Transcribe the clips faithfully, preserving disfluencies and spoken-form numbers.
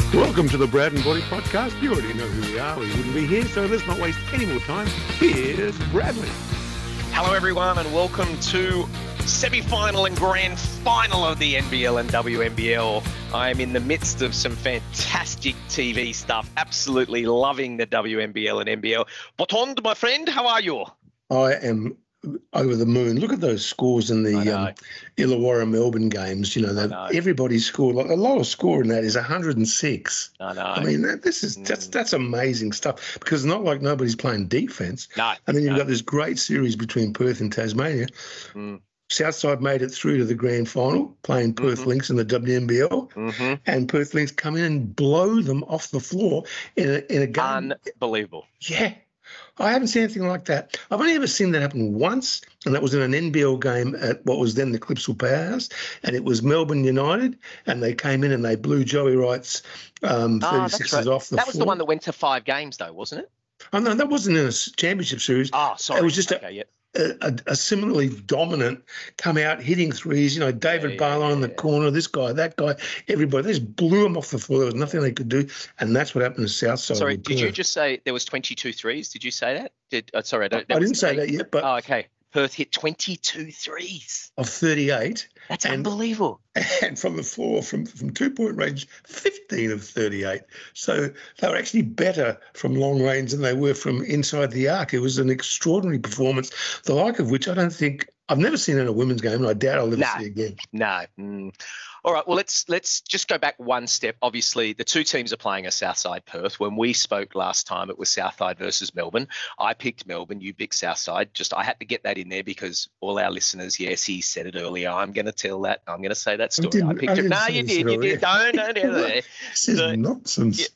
Welcome to the Brad and Body Podcast. You already know who we are. We wouldn't be here, so let's not waste any more time. Here's Bradley. Hello, everyone, and welcome to semi-final and grand final of the N B L and W N B L. I am in the midst of some fantastic T V stuff. Absolutely loving the W N B L and N B L. Botond, my friend, how are you? I am over the moon. Look at those scores in the um, Illawarra Melbourne games. You know, know. everybody scored. Like, the lowest score in that is one hundred six. I know. I mean, that, this is that's that's amazing stuff, because it's not like nobody's playing defence. No. And then you've no. got this great series between Perth and Tasmania. Mm. Southside made it through to the grand final, playing Perth mm-hmm. Lynx in the W N B L, mm-hmm. and Perth Lynx come in and blow them off the floor in a, in a game. Unbelievable. Yeah. I haven't seen anything like that. I've only ever seen that happen once, and that was in an N B L game at what was then the Clipsal Powerhouse, and it was Melbourne United, and they came in and they blew Joey Wright's um, thirty-sixers oh, right. off the floor. That floor. was the one that went to five games, though, wasn't it? Oh, no, that wasn't in a championship series. Oh, sorry. It was just okay, a, yeah. a, a, a similarly dominant come out, hitting threes. You know, David yeah, Barlow yeah, in the yeah. corner, this guy, that guy, everybody. They just blew them off the floor. There was nothing they could do, and that's what happened to Southside. Sorry, did you just say there was twenty-two threes? Did you say that? Did uh, Sorry, I, don't, I didn't say that yet, but... Oh, okay. Perth hit twenty-two threes. Of thirty-eight. That's and, unbelievable. And from the floor, from, from two-point range, fifteen of thirty-eight. So they were actually better from long range than they were from inside the arc. It was an extraordinary performance, the like of which I don't think I've never seen in a women's game, and I doubt I'll ever no, see again. No. Mm. All right, well, let's let's just go back one step. Obviously, the two teams are playing a Southside Perth. When we spoke last time, it was Southside versus Melbourne. I picked Melbourne, you picked Southside. Just I had to get that in there because all our listeners, yes, he said it earlier. I'm going to tell that. I'm going to say that story. I, I picked I it. No, you did. You did. Don't, don't do that. This is so, nonsense.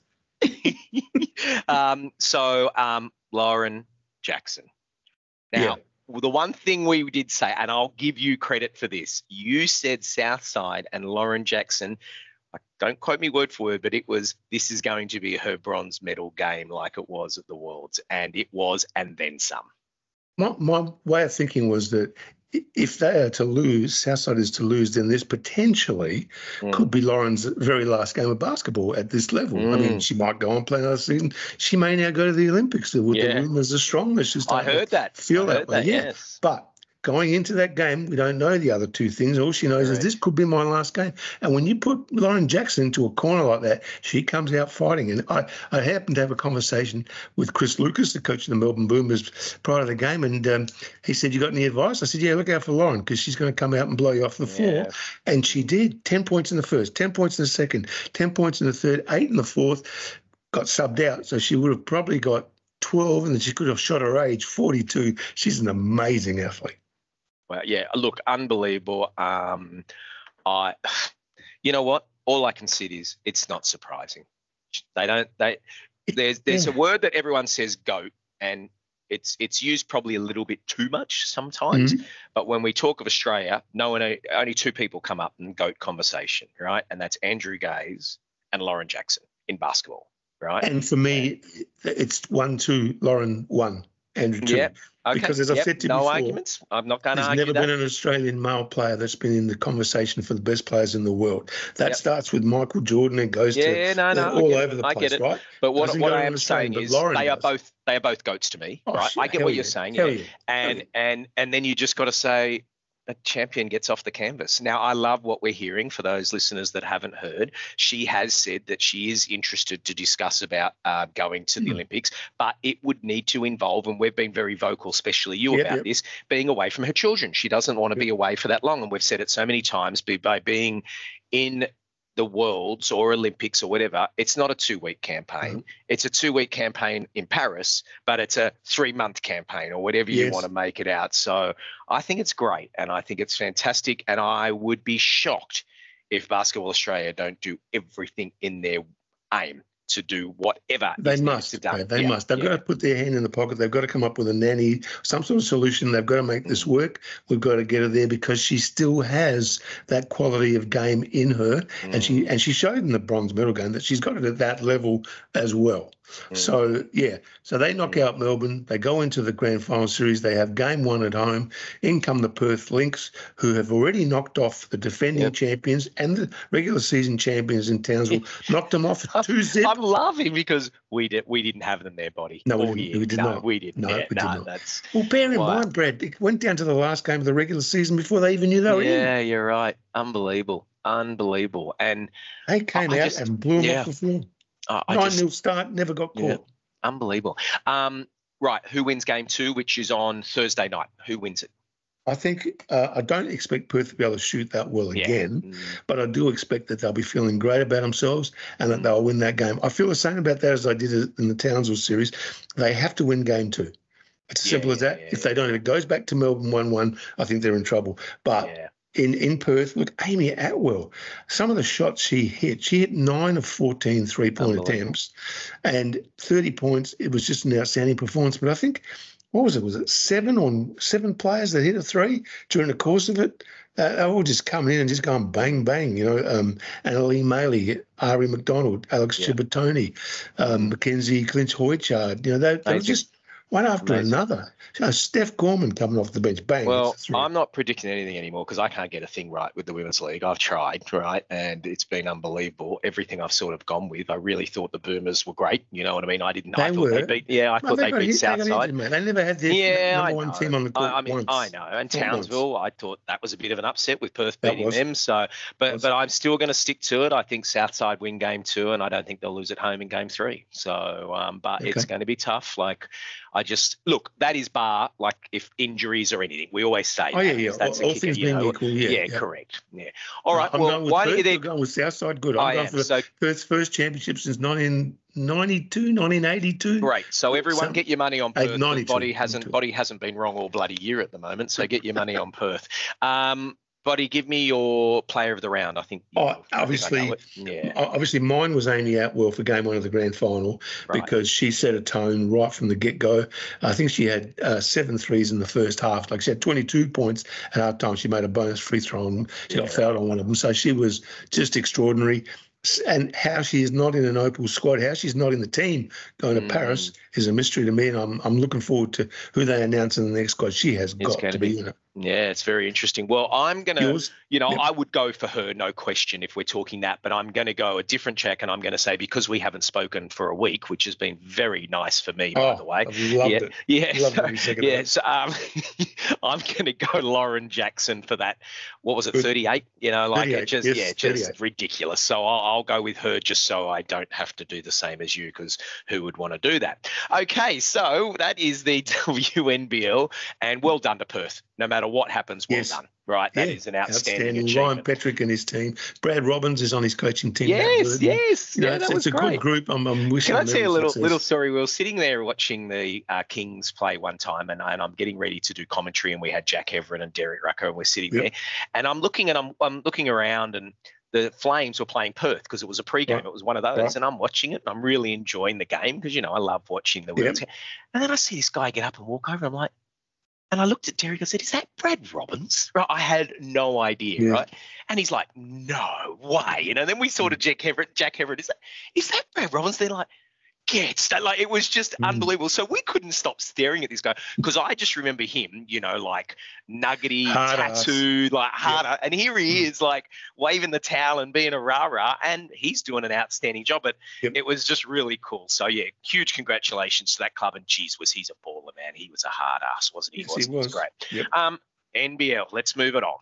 Yeah. um, so, um, Lauren Jackson. Now, yeah. Well, the one thing we did say, and I'll give you credit for this, you said Southside and Lauren Jackson, don't quote me word for word, but it was, this is going to be her bronze medal game like it was at the Worlds. And it was, and then some. My, my way of thinking was that if they are to lose, Southside is to lose, then this potentially mm. could be Lauren's very last game of basketball at this level. Mm. I mean, she might go on and play another season. She may now go to the Olympics. The, yeah. the rumours are strong. It's just I heard that. Feel I that heard way. That, yeah. Yes. But going into that game, we don't know the other two things. All she knows right. is this could be my last game. And when you put Lauren Jackson into a corner like that, she comes out fighting. And I, I happened to have a conversation with Chris Lucas, the coach of the Melbourne Boomers, prior to the game, and um, he said, you got any advice? I said, yeah, look out for Lauren, because she's going to come out and blow you off the floor. Yeah. And she did. ten points in the first, ten points in the second, ten points in the third, eight in the fourth, got subbed out. So she would have probably got twelve, and then she could have shot her age, forty-two. She's an amazing athlete. Well, yeah, look, unbelievable. Um, I, you know what? All I can see is it's not surprising. They don't. They there's there's yeah. a word that everyone says goat, and it's it's used probably a little bit too much sometimes. Mm-hmm. But when we talk of Australia, no one only two people come up in goat conversation, right? And that's Andrew Gaze and Lauren Jackson in basketball, right? And for me, it's one two, Lauren one, Andrew two. Yeah. Okay. Because as I've yep. said to you no before, arguments. I'm not going to there's argue never that. been an Australian male player that's been in the conversation for the best players in the world. That yep. starts with Michael Jordan and goes yeah, to yeah, no, no, all I over the I place, get it. right? But what, Doesn't what go I am Australian, saying is Lauren they does. are both they are both goats to me, oh, right? shit, I get what yeah. you're saying, hell yeah. yeah. and hell and and then you just got to say, a champion gets off the canvas. Now, I love what we're hearing for those listeners that haven't heard. She has said that she is interested to discuss about uh, going to the mm. Olympics, but it would need to involve, and we've been very vocal, especially you yep, about yep. this, being away from her children. She doesn't want to yep. be away for that long, and we've said it so many times, by being in the Worlds or Olympics or whatever, it's not a two-week campaign. Mm. It's a two-week campaign in Paris, but it's a three-month campaign or whatever yes. you want to make it out. So I think it's great, and I think it's fantastic, and I would be shocked if Basketball Australia don't do everything in their aim to do whatever they is must. to done. They yeah, must. They've yeah. got to put their hand in the pocket. They've got to come up with a nanny, some sort of solution. They've got to make this work. We've got to get her there because she still has that quality of game in her, mm. and she and she showed in the bronze medal game that she's got it at that level as well. Mm. So, yeah, so they knock Mm. out Melbourne. They go into the grand final series. They have game one at home. In come the Perth Lynx, who have already knocked off the defending Yep. champions and the regular season champions in Townsville, knocked them off at two zip. I'm laughing because we did we didn't have them there, Body. No, we all didn't. year. We did no, not. we didn't. No, yeah, we no, did not. That's Well, bear in why- mind, Brad, it went down to the last game of the regular season before they even knew they were in. Yeah, you're right. Unbelievable. Unbelievable. And They came I out just- and blew them yeah. off the floor. I, I nine just nil start, never got Yeah. caught. unbelievable. Um, right, who wins game two, which is on Thursday night? Who wins it? I think uh, I don't expect Perth to be able to shoot that well Yeah. again, Mm. but I do expect that they'll be feeling great about themselves and that Mm. they'll win that game. I feel the same about that as I did in the Townsville series. They have to win game two. It's as Yeah, simple as yeah, that. yeah, if they don't, if it goes back to Melbourne one one, I think they're in trouble. But Yeah. in, in Perth, look, Amy Atwell, some of the shots she hit, she hit nine of fourteen three-point Unbelievable. attempts and thirty points. It was just an outstanding performance. But I think, what was it? Was it seven on seven players that hit a three during the course of it? Uh, they all just come in and just going bang, bang, you know. Um, Annalee Maley, Ari McDonald, Alex Yeah. Chibatoni, um, Mackenzie Clinch-Hoychard. You know, they, they were Amazing. just one after Amazing. another. You know, Steph Gorman coming off the bench, bang. Well, it's a three. I'm not predicting anything anymore because I can't get a thing right with the Women's League. I've tried, right? And it's been unbelievable. Everything I've sort of gone with. I really thought the Boomers were great. You know what I mean? I didn't I They thought were. they beat yeah, I Well, thought they got beat hit- got Southside. injured, mate. They never had their Yeah, number I one know. team on the court I, I mean, once. I know. And Not once. Townsville, I thought that was a bit of an upset with Perth That beating was. them. So, but Was. but I'm still going to stick to it. I think Southside win game two, and I don't think they'll lose at home in game three. So, um, but Okay. it's going to be tough. Like, I just look. That is bar. Like, if injuries or anything, we always say. Oh, that, yeah, yeah. because That's all a all kicker, things you being know. equal, yeah. Yeah, yeah. correct. Yeah. All right. I'm well, going with why Perth, don't you you're then? going with Southside. Good. I'm I going am. for So Perth's first championship since nineteen ninety-two, nineteen eighty-two. great. So everyone, Some- get your money on Eight- Perth. 'cause ninety-two, Body hasn't ninety-two. Body hasn't been wrong all bloody year at the moment. So get your money on Perth. Um, Body, give me your player of the round. I think. you- Oh, I think I know obviously, it. Yeah. O- Obviously, mine was Amy Atwell for game one of the grand final Right. because she set a tone right from the get-go. I think she had uh, seven threes in the first half. Like she had twenty-two points at half time. She made a bonus free throw and she got Yeah. fouled on one of them. So she was just extraordinary. S- And how she is not in an Opal squad, how she's not in the team going to Mm. Paris is a mystery to me. And I'm I'm looking forward to who they announce in the next squad. She has It's got gonna to be be- in it. Yeah, it's very interesting. Well, I'm gonna. Yours? You know, Yep. I would go for her, no question, if we're talking that. But I'm going to go a different check, and I'm going to say because we haven't spoken for a week, which has been very nice for me, by Oh, the way. I've loved yeah, it. yeah. Loved so, every second of yeah, it. so, um, I'm going to go Lauren Jackson for that. What was it, Good. thirty-eight? You know, like it thirty-eight, just yes, yeah, just thirty-eight. ridiculous. So I'll, I'll go with her just so I don't have to do the same as you, because who would want to do that? Okay, so that is the W N B L, and well done to Perth. No matter what happens, well Yes. done. Right, that Yeah, is an outstanding, Ryan achievement. Patrick and his team. Brad Robbins is on his coaching team. Matt Yes, Burton. yes, You know, yeah, it's, that was it's a great. good group. I'm, I'm wishing Can I them tell you a every little success. little story? We were sitting there watching the uh, Kings play one time, and, and I'm getting ready to do commentary, and we had Jack Everett and Derek Rucker, and we're sitting Yep. there, and I'm looking and I'm I'm looking around, and the Flames were playing Perth because it was a pre-game. Right. It was one of those, Right. and I'm watching it, and I'm really enjoying the game because you know I love watching the women's game. And then I see this guy get up and walk over. I'm like. And I looked at Derek. I said, "Is that Brad Robbins?" Right? I had no idea, Yeah. right? And he's like, "No way!" You know. Then we saw to Jack Everett. Jack Everett, is that is that Brad Robbins? They're like, "Gets that." Like it was just Mm. unbelievable. So we couldn't stop staring at this guy because I just remember him, you know, like nuggety, Hard ass. tattooed, like Yeah. harder. And here he Mm. is, like waving the towel and being a rah rah, and he's doing an outstanding job. But Yep. it was just really cool. So yeah, huge congratulations to that club. And geez, was he's a baller, man. He was a hard ass, wasn't he? Yes, he Wasn't was. great. Yep. Um, N B L. Let's move it on.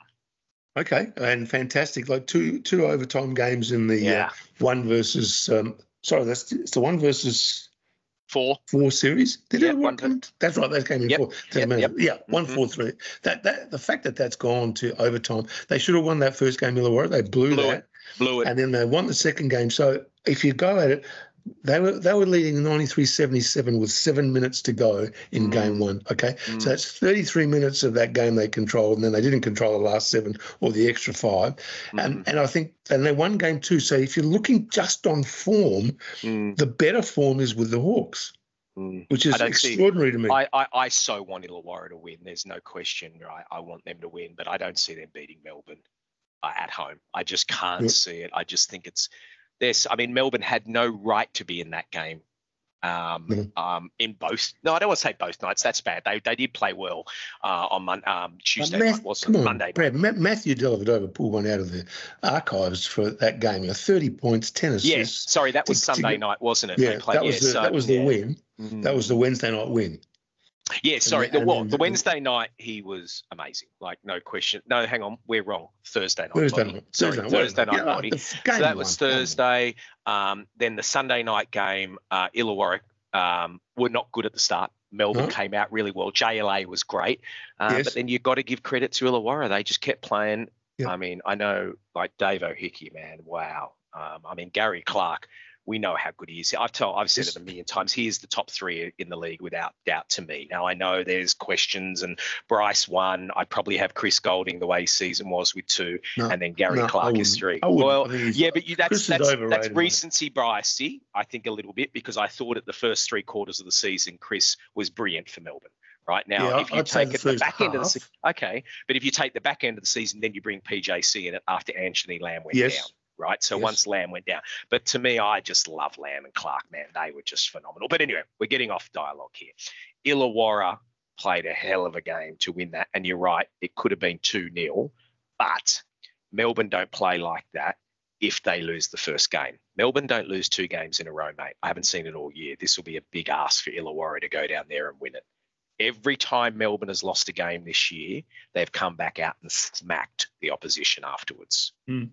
Okay, and fantastic. Like two two overtime games in the Yeah. uh, one versus. Um, sorry, that's it's the one versus Four. four series. Did Yeah, it one work? That's right. That came in Yep, four. Doesn't yep, matter. yep. Yeah, one Mhm. four three. That that the fact that that's gone to overtime. They should have won that first game in Illawarra. They blew, Blew that, it. Blew it. and then they won the second game. So if you go at it, they were they were leading ninety-three seventy-seven with seven minutes to go in Mm. game one. Okay, Mm. so that's thirty-three minutes of that game they controlled, and then they didn't control the last seven or the extra five. And Mm. and I think and they won game two. So if you're looking just on form, Mm. the better form is with the Hawks, Mm. which I is don't see- extraordinary to me. I, I, I so want Illawarra to win. There's no question, right? I want them to win, but I don't see them beating Melbourne uh, at home. I just can't Yep. see it. I just think it's this. I mean, Melbourne had no right to be in that game. Um, Mm. um, in both. No, I don't want to say both nights. That's bad. They they did play well uh, on mon- um, Tuesday Math- night, wasn't come it? on, Monday Brad. night. Ma- Matthew Dellavedova pulled one out of the archives for that game. You know, thirty points, ten assists. Yes, sorry, that was to- to Sunday get- night, wasn't it? Yeah, They played, that was yeah, the so, that was the yeah. win. Mm. That was the Wednesday night win. Yeah, sorry. And The then- what? and The then- Wednesday night he was amazing. Like no question. No, hang on, we're wrong. Thursday night. Thursday Bobby. night. Sorry, Thursday night. Thursday whatever. night. Yeah, Bobby. the So game that was won. Game won. Thursday. Um, then the Sunday night game, uh, Illawarra um, were not good at the start. Melbourne No. came out really well. J L A was great, uh, Yes. but then you've got to give credit to Illawarra. They just kept playing. Yeah. I mean, I know like Dave O'Hickey, man. Wow. Um, I mean, Gary Clark. We know how good he is. I've told, I've said Yes. it a million times. He is the top three in the league without doubt to me. Now I know there's questions, and Bryce won. I probably have Chris Golding the way his season was with two, No, and then Gary no, I Clark is wouldn't. three. I wouldn't. Well, I think he's- yeah, but you, that's Chris is that's, overrated, that's mate. recency biasy, I think, a little bit, because I thought at the first three quarters of the season, Chris was brilliant for Melbourne. Right now, Yeah, if you I'd say take the it the first back end of the half. season, okay, but if you take the back end of the season, then you bring P J C in it after Anthony Lamb went Yes. down. Right. So Yes. once Lamb went down. But to me, I just love Lamb and Clark, man. They were just phenomenal. But anyway, we're getting off dialogue here. Illawarra played a hell of a game to win that. And you're right, it could have been two nil. But Melbourne don't play like that if they lose the first game. Melbourne don't lose two games in a row, mate. I haven't seen it all year. This will be a big ask for Illawarra to go down there and win it. Every time Melbourne has lost a game this year, they've come back out and smacked the opposition afterwards. Hmm.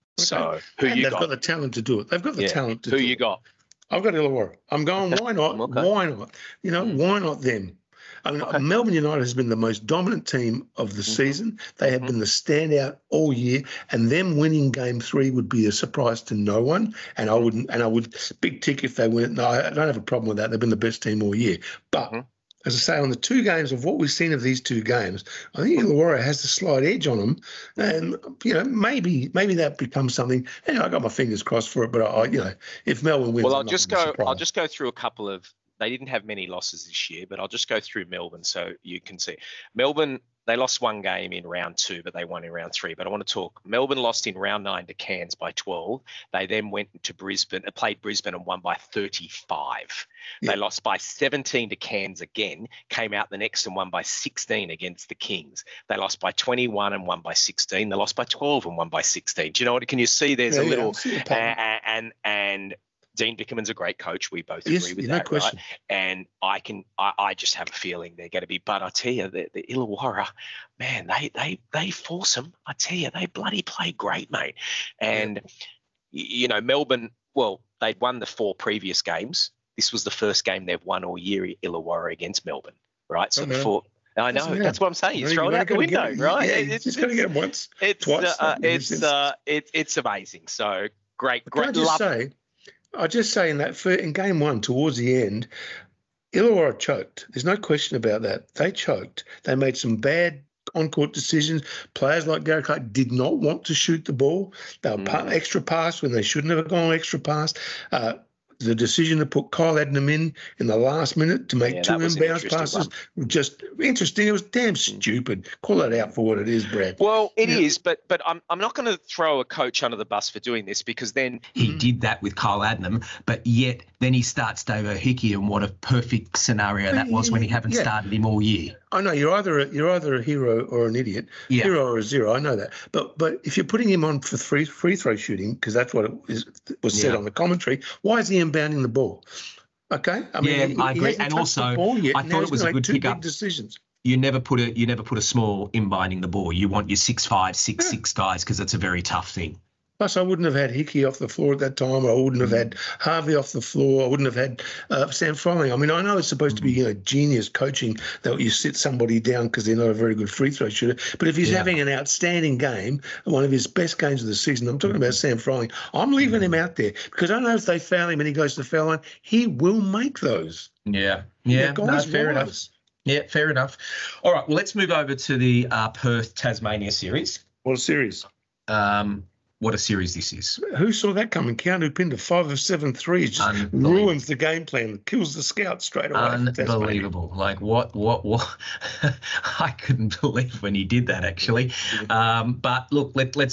So who And you they've got? got the talent to do it. They've got the Yeah. talent to Who do you it. got? I've got Illawarra. I'm going, why not? Okay. Why not? You know, Mm. why not them? I mean, Okay. Melbourne United has been the most dominant team of the Mhm. season. They have Mhm. been the standout all year, and them winning game three would be a surprise to no one. And I wouldn't, and I would big tick if they win it. No, I don't have a problem with that. They've been the best team all year. But Mhm. as I say, on the two games of what we've seen of these two games, I think Illawarra has the slight edge on them, and you know maybe maybe that becomes something. You know, I got my fingers crossed for it, but I, you know, if Melbourne wins, Well, I'm I'll not just gonna be go. I'll surprised. just go through a couple of. They didn't have many losses this year, but I'll just go through Melbourne so you can see. Melbourne, they lost one game in round two, but they won in round three. But I want to talk. Melbourne lost in round nine to Cairns by twelve. They then went to Brisbane, played Brisbane and won by thirty-five. Yeah. They lost by seventeen to Cairns again, came out the next and won by sixteen against the Kings. They lost by twenty-one and won by sixteen. They lost by twelve and won by sixteen. Do you know what? Can you see there's Yeah, a yeah, little, I see the pattern. and, and, and Dean Bickerman's a great coach. We both Yes, agree with no that, question. right? And I can, I, I just have a feeling they're going to be. But I tell you, the, the Illawarra, man, they they they force them. I tell you, they bloody play great, mate. And y you know, Melbourne, well, they'd won the four previous games. This was the first game they've won all year, Illawarra against Melbourne, right? So I the know. four. I know. Doesn't That's what I'm saying. You're throwing You out the gotta window, get it. right? Yeah, It- you it's just got to it's get it once. it's twice, uh, in this it's sense. uh, it, it's amazing. So great, But can I great. just Love. say, I just say in that fir- in game one towards the end, Illawarra choked. There's no question about that. They choked. They made some bad on-court decisions. Players like Gary Clark did not want to shoot the ball. They were pa- Mm. extra pass when they shouldn't have gone extra pass. Uh, the decision to put Kyle Adnam in in the last minute to make Yeah, two that was an inbounds interesting passes, just interesting. It was damn stupid. Call it out for what it is, Brad. Well, it is, Yeah. but but I'm I'm not going to throw a coach under the bus for doing this, because then He Mhm. did that with Kyle Adnam, but yet then he starts Dave O'Hickey, and what a perfect scenario that was when he haven't Yeah. started him all year. I know you're either a, you're either a hero or an idiot. Yeah. Hero or a zero, I know that. But but if you're putting him on for free free throw shooting, because that's what it is, was said Yeah. on the commentary, why is he inbounding the ball? Okay, I mean, Yeah, he, I he agree. hasn't And touched the also, ball yet, I and thought now it he's was a gonna make good two big pickup. decisions. You never put a you never put a small in binding the ball. You want your six five, six Yeah. six guys, because it's a very tough thing. Plus, I wouldn't have had Hickey off the floor at that time. I wouldn't have had Harvey off the floor. I wouldn't have had uh, Sam Froling. I mean, I know it's supposed to be, you know, genius coaching that you sit somebody down because they're not a very good free throw shooter. But if he's Yeah. having an outstanding game, one of his best games of the season, I'm talking about Sam Froling, I'm leaving him out there because I know if they foul him and he goes to the foul line, he will make those. Yeah, Yeah, guys, fair wise. enough. Yeah, fair enough. All right, well, let's move over to the uh, Perth Tasmania series. What a series. Um, what a series this is. Who saw that coming? Keanu Pinder, five of seven threes, just Unbelievable. ruins the game plan, kills the scout straight away. for Tasmania. Unbelievable. Like what, what, what? I couldn't believe when he did that, actually. Um, but look, let, let's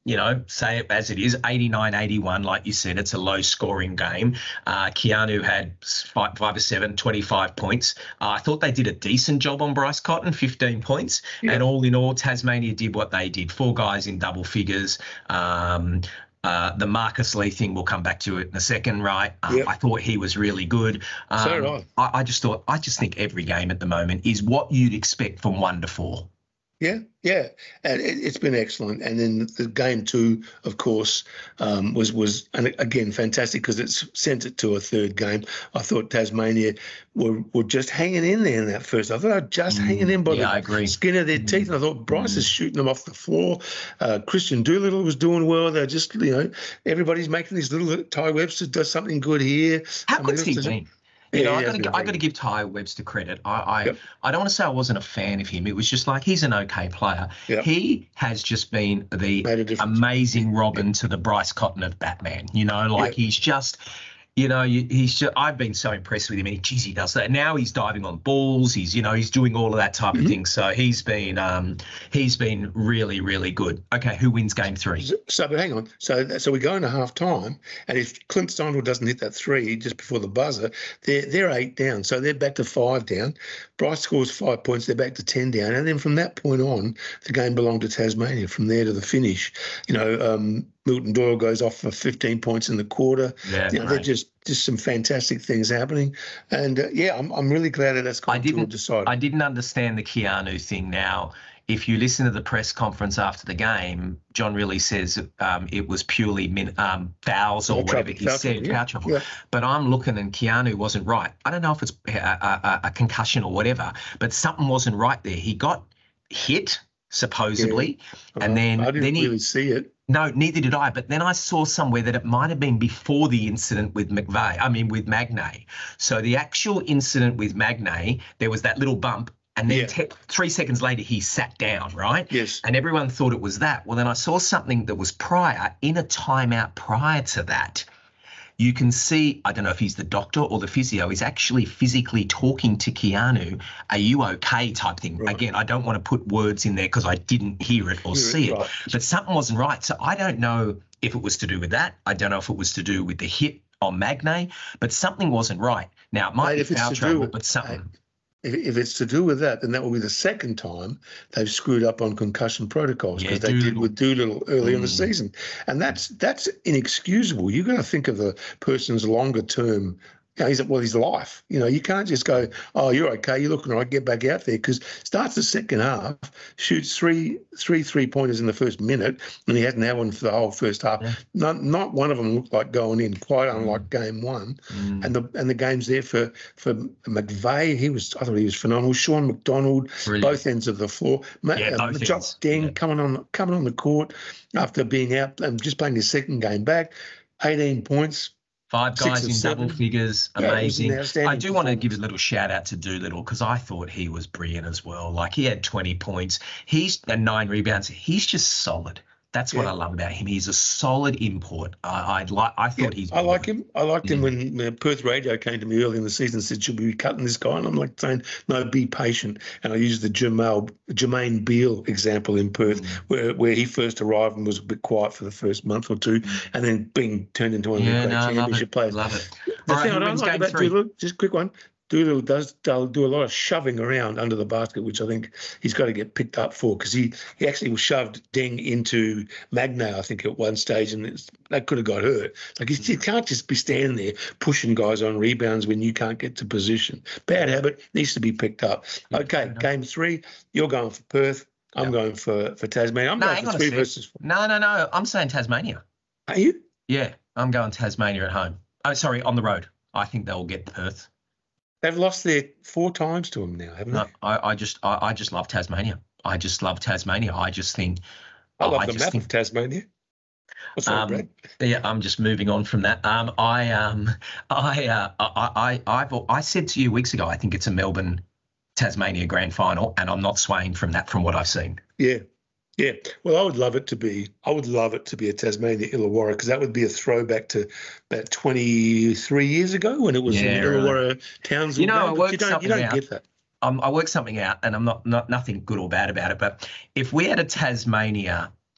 you know, say it as it is, eighty-nine eighty-one, like you said, it's a low-scoring game. Uh, Keanu had five, five or seven, twenty-five points. Uh, I thought they did a decent job on Bryce Cotton, fifteen points. Yeah. And all in all, Tasmania did what they did. Four guys in double figures. Um, Uh, the Marcus Lee thing, we'll come back to it in a second, right? Um, yep. I thought he was really good. Um, so did I. I. I just thought, I just think every game at the moment is what you'd expect from one to four. Yeah, yeah, and it, it's been excellent. And then the game two, of course, um, was was and again fantastic because it's sent it to a third game. I thought Tasmania were were just hanging in there in that first. I thought they were just mm, hanging in by yeah, the I agree. skin of their mm, teeth. And I thought Bryce mm. is shooting them off the floor. Uh, Christian Doolittle was doing well. They're just, you know, everybody's making these little. Ty Webster does something good here. How good's he been? You Yeah, know, he I has got to been I got to give Ty Webster credit. I I, Yep. I don't want to say I wasn't a fan of him. It was just like he's an okay player. Yep. He has just been the Made a difference. amazing Robin to the Bryce Cotton of Batman. You know, like Yep. he's just. You know, you- he's just, I've been so impressed with him. And geez, he does that. Now he's diving on balls. He's, you know, he's doing all of that type Mhm. of thing. So he's been, um, he's been really, really good. Okay, who wins game three? So, so, but hang on. So, so we go into half time, and if Clint Steindl doesn't hit that three just before the buzzer, they're they're eight down. So they're back to five down. Bryce scores five points. They're back to ten down, and then from that point on, the game belonged to Tasmania. From there to the finish, you know, um, Milton Doyle goes off for fifteen points in the quarter. Yeah, You know, they're just just some fantastic things happening, and uh, yeah, I'm I'm really glad that that's I gone to a didn't, decider. I didn't understand the Keanu thing. Now, if you listen to the press conference after the game, John really says um, it was purely min, um, fouls or Foul whatever trouble, he foul said, trouble, yeah, foul trouble. yeah. But I'm looking and Keanu wasn't right. I don't know if it's a, a, a concussion or whatever, but something wasn't right there. He got hit supposedly, Uh, and then I didn't then he. really see it. No, neither did I. But then I saw somewhere that it might have been before the incident with McVeigh. I mean, with Magnay. So the actual incident with Magnay, there was that little bump, and then Yeah. te- three seconds later he sat down, right? Yes. And everyone thought it was that. Well, then I saw something that was prior in a timeout prior to that. You can see, I don't know if he's the doctor or the physio, he's actually physically talking to Keanu, are you okay type thing. Right. Again, I don't want to put words in there because I didn't hear it or Hear it, see it, right. but something wasn't right. So I don't know if it was to do with that. I don't know if it was to do with the hit on Magnay, but something wasn't right. Now, it might Mate, be if it's foul to do trouble, with- but something. If, if it's to do with that, then that will be the second time they've screwed up on concussion protocols because Yeah, they did Doolittle. with Doolittle early in the Mm. season, and that's that's inexcusable. You've got to think of the person's longer term. You know, he's well, his life. You know, you can't just go, oh, you're okay, you're looking all right, get back out there, because starts the second half, shoots three three three pointers in the first minute, and he hasn't had one for the whole first half. Yeah. Not not one of them looked like going in, quite unlike game one. Mm. And the and the game's there for for McVeigh. He was I thought he was phenomenal. Sean McDonald, Brilliant. both ends of the floor. Ma- Yeah, um, both Jock ends. Deng Yeah. coming on coming on the court after being out and just playing his second game back, eighteen points. Five Six guys or in seven. double figures, Yeah, it was an amazing. outstanding I do want to give a performance. little shout out to Doolittle because I thought he was brilliant as well. Like he had twenty points, he's and nine rebounds. He's just solid. That's what Yeah. I love about him. He's a solid import. I I'd like. I Yeah, thought he's. I like him. I liked him Mm. when uh, Perth Radio came to me early in the season and said, should we be cutting this guy? And I'm like saying, no, be patient. And I used the Jamal, Jermaine Beal example in Perth, Mm. where, where he first arrived and was a bit quiet for the first month or two, and then being turned into one of Yeah, the great no, I love championship it. players. Love it. The All right, thing who I don't wins like game about three? Doolittle, just a quick one, Doolittle does they'll do a lot of shoving around under the basket, which I think he's got to get picked up for, because he, he actually shoved Deng into Magnay, I think, at one stage, and it's, that could have got hurt. Like, you, you can't just be standing there pushing guys on rebounds when you can't get to position. Bad habit, needs to be picked up. Yeah, Okay, fair enough. game three, you're going for Perth. I'm Yeah. going for, for Tasmania. I'm No, going hang for on a three sec. versus four. No, no, no. I'm saying Tasmania. Are you? Yeah, I'm going Tasmania at home. Oh, sorry, on the road. I think they'll get Perth. They've lost there four times to him now, haven't No, they? I, I just, I, I just love Tasmania. I just love Tasmania. I just think. I love I the just map think, of Tasmania. What's Um, wrong, Brad? Yeah, I'm just moving on from that. Um, I, um, I, uh, I, I, I've, I said to you weeks ago, I think it's a Melbourne Tasmania grand final, and I'm not swaying from that from what I've seen. Yeah. Yeah. Well, I would love it to be, I would love it to be a Tasmania Illawarra, because that would be a throwback to about twenty-three years ago when it was Yeah, an really. Illawarra Townsville. You know, I game, but worked you don't, you something don't out. get that. Um, I worked something out, and I'm not, not nothing good or bad about it. But if we had a Tasmania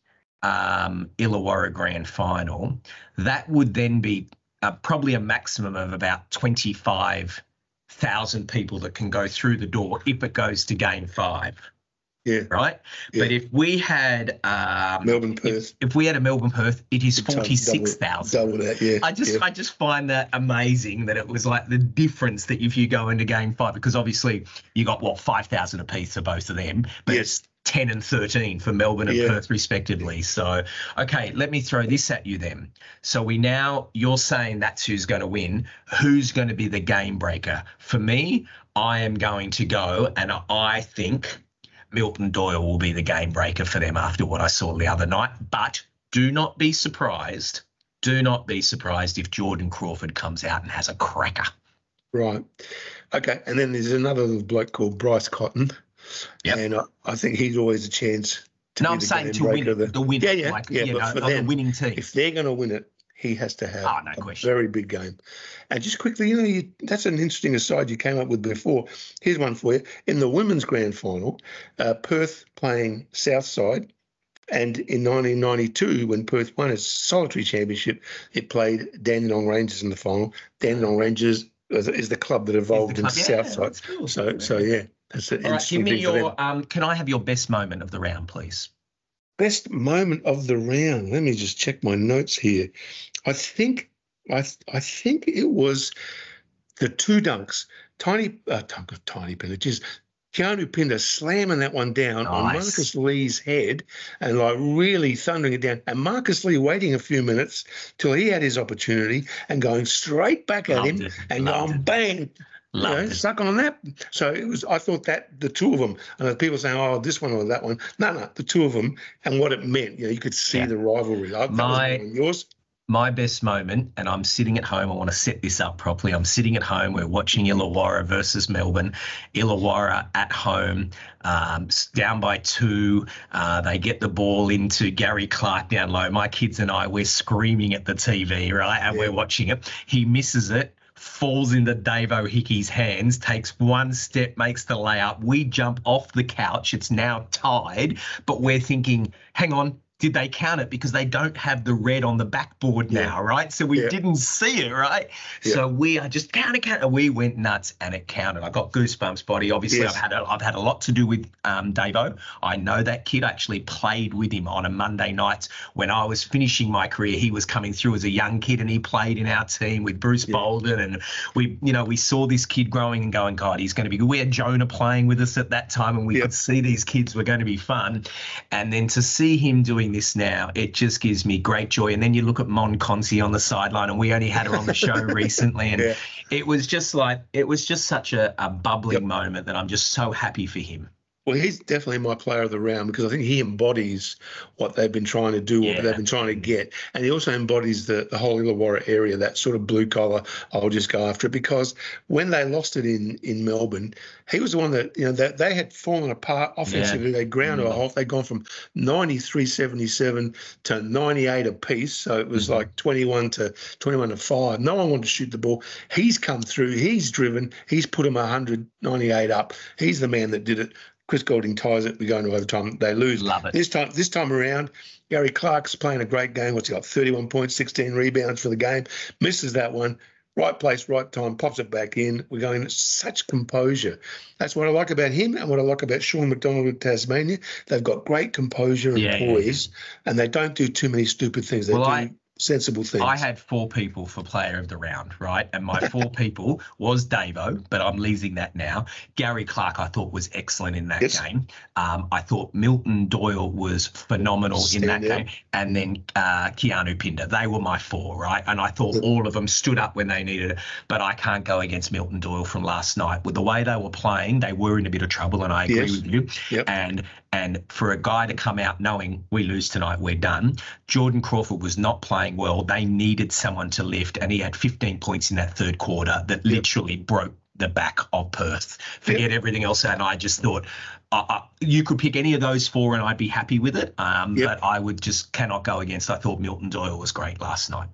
um, Illawarra Grand Final, that would then be uh, probably a maximum of about twenty-five thousand people that can go through the door if it goes to game five. Yeah. Right. Yeah. But if we had um, Melbourne Perth, if, if we had a Melbourne Perth, it is forty-six thousand. Double, double that, yeah. I just yeah. I just find that amazing that it was like the difference that if you go into game five, because obviously you got what five thousand apiece for both of them, but yes. it's ten and thirteen for Melbourne and yeah. Perth respectively. So okay, let me throw this at you then. So we now you're saying that's who's going to win. Who's going to be the game breaker? For me, I am going to go, and I think Milton Doyle will be the game breaker for them after what I saw the other night. But do not be surprised. Do not be surprised if Jordan Crawford comes out and has a cracker. Right. Okay. And then there's another little bloke called Bryce Cotton. Yep. And I, I think he's always a chance to No, be I'm the saying to win it, the, the winner. Yeah, yeah. Like, yeah you but know, for of them, the winning team. If they're going to win it, he has to have oh, no a question. very big game. And just quickly, you know, you, that's an interesting aside you came up with before. Here's one for you. In the women's grand final, uh, Perth playing Southside, and in nineteen ninety-two, when Perth won its solitary championship, it played Dandenong Rangers in the final. Dandenong Rangers is, is the club that evolved into yeah, Southside. Cool. So, so yeah, that's an All right, give me thing your. Um, can I have your best moment of the round, please? Best moment of the round. Let me just check my notes here. I think I I think it was the two dunks. Tiny uh, dunk of Tiny Pinder, just Keanu Pinder slamming that one down nice. on Marcus Lee's head and like really thundering it down. And Marcus Lee waiting a few minutes till he had his opportunity and going straight back at Loved him it. and Loved going it. bang. You know, stuck on that. So it was, I thought that the two of them, and the people saying, oh, this one or that one. No, no, the two of them and what it meant. You know, you could see yeah. the rivalry. I, My, was yours. My best moment, and I'm sitting at home. I want to set this up properly. I'm sitting at home. We're watching Illawarra versus Melbourne. Illawarra at home, um, down by two. Uh, they get the ball into Gary Clark down low. My kids and I, we're screaming at the T V, right? And yeah. we're watching it. He misses it. Falls into Dave O'Hickey's hands, takes one step, makes the layup. We jump off the couch. It's now tied, but we're thinking, hang on, did they count it? Because they don't have the red on the backboard yeah. now, right? So we yeah. didn't see it, right? Yeah. So we are just count it, count it. We went nuts and it counted. I got goosebumps, buddy. Obviously, yes. I've had a, I've had a lot to do with um, Davo. I know that kid. I actually played with him on a Monday night when I was finishing my career. He was coming through as a young kid and he played in our team with Bruce yeah. Bolden. And we, you know, we saw this kid growing and going, God, he's going to be good. We had Jonah playing with us at that time and we yeah. could see these kids were going to be fun. And then to see him doing this now, it just gives me great joy. And then you look at Mon Consi on the sideline, and we only had her on the show recently, and yeah. it was just like it was just such a, a bubbling yep. moment that I'm just so happy for him. Well, he's definitely my player of the round because I think he embodies what they've been trying to do, yeah. what they've been trying to get. And he also embodies the, the whole Illawarra area, that sort of blue collar, I'll just go after it. Because when they lost it in, in Melbourne, he was the one that, you know, that they had fallen apart offensively. Yeah. They ground mm-hmm. to a halt. They'd gone from ninety-three seventy-seven to ninety-eight apiece. So it was mm-hmm. like twenty-one to twenty-one to five. No one wanted to shoot the ball. He's come through. He's driven. He's put them one hundred ninety-eight up. He's the man that did it. Chris Golding ties it. We go into overtime. They lose. Love it. This time, this time around, Gary Clark's playing a great game. What's he got? thirty-one points, sixteen rebounds for the game. Misses that one. Right place, right time. Pops it back in. We're going at such composure. That's what I like about him and what I like about Sean McDonald with Tasmania. They've got great composure and yeah, poise, yeah. and they don't do too many stupid things. They well, do I- sensible things. I had four people for player of the round, right? And my four people was Davo, but I'm losing that now. Gary Clark, I thought, was excellent in that yes. game. Um, I thought Milton Doyle was phenomenal Stand in that out. game. And then uh, Keanu Pinder. They were my four, right? And I thought all of them stood up when they needed it. But I can't go against Milton Doyle from last night. With the way they were playing, they were in a bit of trouble, and I agree yes. with you. Yep. And And for a guy to come out knowing we lose tonight, we're done. Jordan Crawford was not playing well. They needed someone to lift, and he had fifteen points in that third quarter that literally yep. broke the back of Perth. Forget yep. everything else. And I just thought uh, uh, you could pick any of those four and I'd be happy with it. Um, yep. But I would just cannot go against. I thought Milton Doyle was great last night.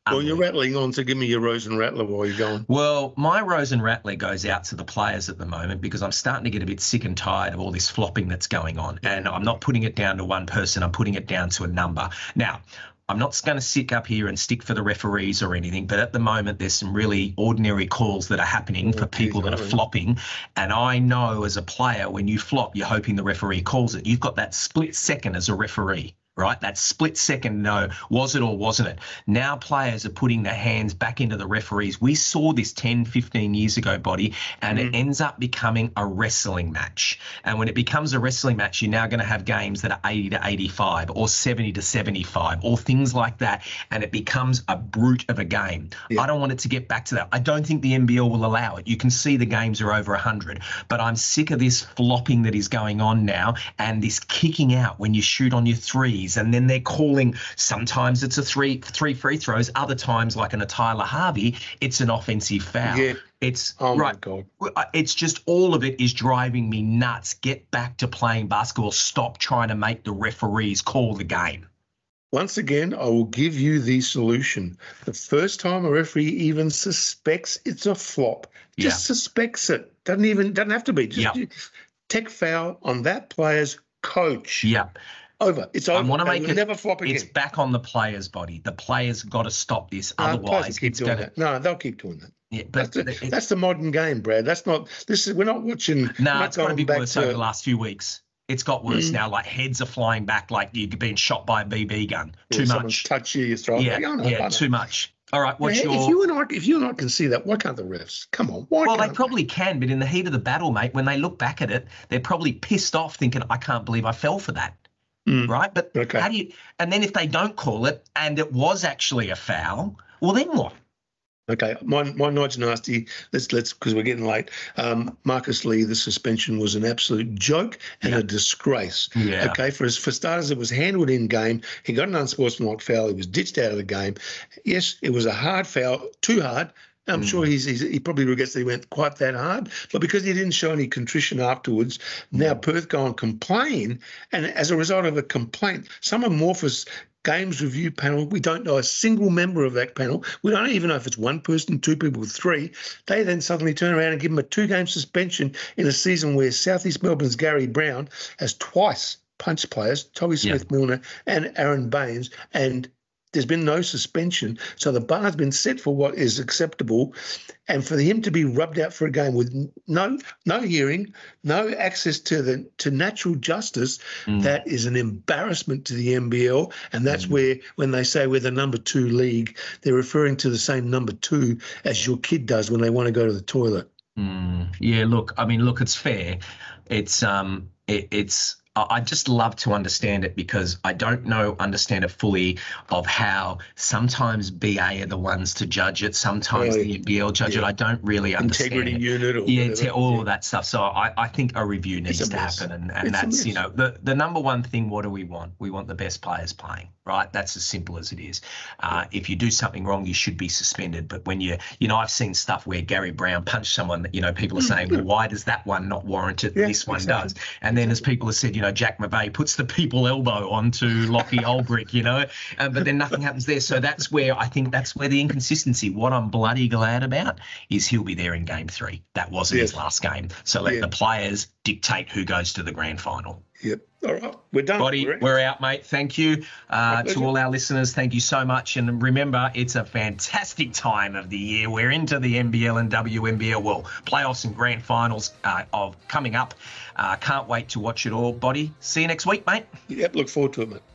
Well, you're rattling on, so give me your Rose and Rattler while you're going. Well, my Rose and Rattler goes out to the players at the moment because I'm starting to get a bit sick and tired of all this flopping that's going on. And I'm not putting it down to one person. I'm putting it down to a number. Now, I'm not going to sit up here and stick for the referees or anything, but at the moment there's some really ordinary calls that are happening for people that are flopping. And I know as a player, when you flop, you're hoping the referee calls it. You've got that split second as a referee. Right? That split second, no, was it or wasn't it? Now players are putting their hands back into the referees. We saw this ten, fifteen years ago, Body, and mm. it ends up becoming a wrestling match. And when it becomes a wrestling match, you're now going to have games that are eighty to eighty-five or seventy to seventy-five or things like that. And it becomes a brute of a game. Yeah. I don't want it to get back to that. I don't think the N B L will allow it. You can see the games are over one hundred. But I'm sick of this flopping that is going on now and this kicking out when you shoot on your threes. And then they're calling, sometimes it's a three three free throws, other times like in a Tyler Harvey, it's an offensive foul. Yeah. It's oh right. My God. It's just all of it is driving me nuts. Get back to playing basketball. Stop trying to make the referees call the game. Once again, I will give you the solution. The first time a referee even suspects it's a flop, just yeah. suspects it. Doesn't even doesn't have to be. Just yep. tech foul on that player's coach. Yeah. Over. It's over. I want to make it never flop again. It's back on the player's body. The players got to stop this. No, Otherwise, keep it's doing going to. No, they'll keep doing that. Yeah, but that's the, that's the modern game, Brad. That's not. This is. We're not watching. No, it's got to be worse to, over the last few weeks. It's got worse mm. now. Like heads are flying back, like you've been shot by a B B gun. Too yeah, much. Touch you, you throw. Yeah, yeah, yeah too much. All right, what's yeah, your? If you and I, if you and I can see that, why can't the refs? Come on, why? Well, can't they probably they? can, but in the heat of the battle, mate, when they look back at it, they're probably pissed off, thinking, "I can't believe I fell for that." Mm. Right, but okay. how do you? And then if they don't call it, and it was actually a foul, well, then what? Okay, my my night's nasty. Let's let's because we're getting late. Um, Marcus Lee, the suspension was an absolute joke and yeah. a disgrace. Yeah. Okay, for for starters, it was handled in game. He got an unsportsmanlike foul. He was ditched out of the game. Yes, it was a hard foul, too hard. I'm mm. sure he's, he's he probably regrets that he went quite that hard, but because he didn't show any contrition afterwards, now Perth go and complain, and as a result of a complaint, some amorphous games review panel, we don't know a single member of that panel. We don't even know if it's one person, two people, three. They then suddenly turn around and give him a two-game suspension in a season where South East Melbourne's Gary Brown has twice punched players, Toby Smith-Milner yeah. and Aaron Baines, and there's been no suspension. So the bar's been set for what is acceptable. And for him to be rubbed out for a game with no no hearing, no access to the to natural justice, mm. that is an embarrassment to the N B L. And that's mm. where, when they say we're the number two league, they're referring to the same number two as your kid does when they want to go to the toilet. Mm. Yeah, look, I mean, look, it's fair. It's um, it, it's. I just love to understand it because I don't know, understand it fully of how sometimes B A are the ones to judge it. Sometimes oh, the N B L judge yeah. it. I don't really understand Integrity it. unit or yeah, whatever. all yeah. of that stuff. So I, I think a review needs to happen. And, and that's, you know, the, the number one thing, what do we want? We want the best players playing, right? That's as simple as it is. Uh, if you do something wrong, you should be suspended. But when you, you know, I've seen stuff where Gary Brown punched someone that, you know, people are saying, well, why does that one not warrant it? Yeah, this one exactly. does. And then as people have said, you know, Jack McVeigh puts the people elbow onto Lockie Olbrich, you know, uh, but then nothing happens there. So that's where I think that's where the inconsistency. What I'm bloody glad about is he'll be there in game three. That wasn't yes. his last game. So let yeah. the players dictate who goes to the grand final. Yep. All right. We're done. Body, we're, we're out, mate. Thank you uh, to all our listeners. Thank you so much. And remember, it's a fantastic time of the year. We're into the N B L and W N B L. Well, playoffs and grand finals uh, of coming up. Uh, can't wait to watch it all. Body, see you next week, mate. Yep. Look forward to it, mate.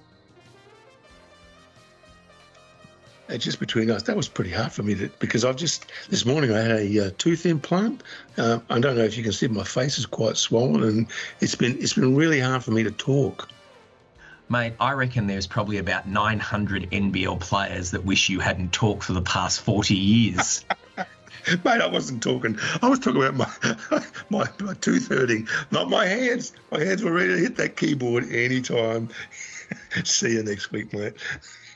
Uh, just between us, that was pretty hard for me to, because I've just, this morning I had a uh, tooth implant. Uh, I don't know if you can see, my face is quite swollen, and it's been it's been really hard for me to talk. Mate, I reckon there's probably about nine hundred N B L players that wish you hadn't talked for the past forty years. Mate, I wasn't talking. I was talking about my, my my tooth hurting, not my hands. My hands were ready to hit that keyboard anytime. See you next week, mate.